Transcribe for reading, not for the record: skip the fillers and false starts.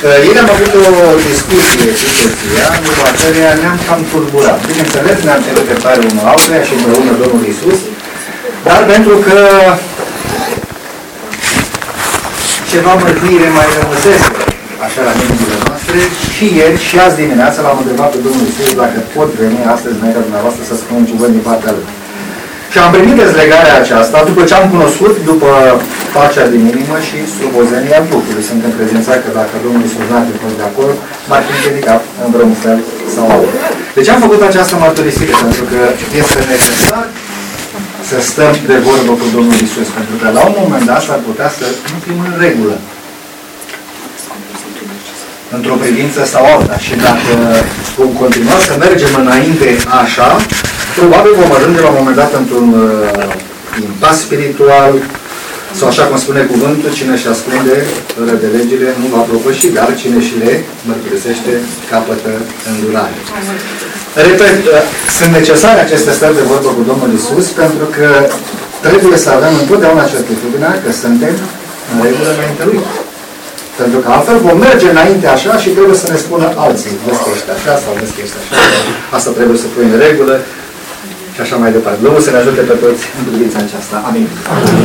Ieri am avut o discuție cu soția, după aceea ne-am cam turburat. Bineînțeles, ne-am cerut pe pare unul altuia și împreună Domnul Iisus, dar pentru că ceva mărtuire mai rămăsese așa la mințile noastre, și ieri și azi dimineața l-am întrebat pe Domnul Iisus dacă pot veni astăzi înaintea dumneavoastră să spun un cuvânt din partea lui. Și am primit dezlegarea aceasta după ce am cunoscut, după pacea din inimă și slobozenia Duhului. Sunt încredințat că dacă Domnul Iisus n-ar fi fost de acord, m-ar fi împiedicat în vreun fel sau altul. De ce am făcut această mărturisire? Pentru că este necesar să stăm de vorbă cu Domnul Iisus, pentru că la un moment dat s-ar putea să nu fim în regulă într-o privință sau alta. Și dacă vom continua să mergem înainte așa, probabil vom ajunge la un moment dat într-un impas spiritual, sau așa cum spune cuvântul, cine își ascunde fără de legile nu va propăși, dar cine și le mărturisește capătă îndurare. Repet, sunt necesare aceste stări de vorbă cu Domnul Iisus, pentru că trebuie să avem întotdeauna certitudinea că suntem în regulă înainte Lui. Pentru că altfel vom merge înainte așa și trebuie să ne spună alții, vezi că ești așa sau vezi că ești așa, asta trebuie să pui în regulă și așa mai departe. Domnul să ne ajute pe toți în privința aceasta. Amin.